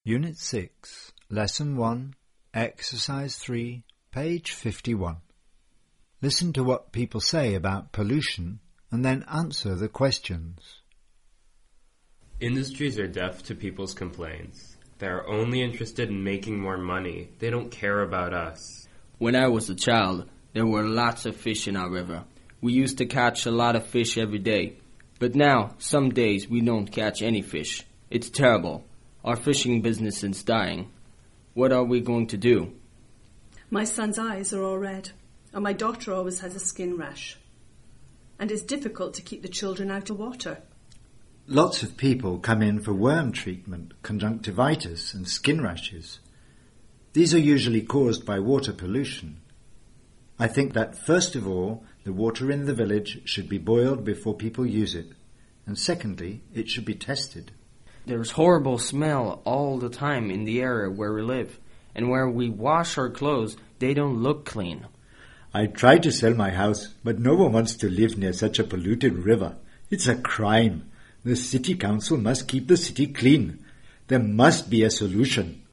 Unit 6, Lesson 1, Exercise 3, page 51. Listen to what people say about pollution and then answer the questions. Industries are deaf to people's complaints. They are only interested in making more money. They don't care about us. When I was a child, there were lots of fish in our river. We used to catch a lot of fish every day. But now, some days, we don't catch any fish. It's terrible. Our fishing business is dying. What are we going to do? My son's eyes are all red, and my daughter always has a skin rash. And it's difficult to keep the children out of water. Lots of people come in for worm treatment, conjunctivitis and skin rashes. These are usually caused by water pollution. I think that first of all, the water in the village should be boiled before people use it. And secondly, it should be tested. There's horrible smell all the time in the area where we live. And where we wash our clothes, they don't look clean. I tried to sell my house, but no one wants to live near such a polluted river. It's a crime. The city council must keep the city clean. There must be a solution.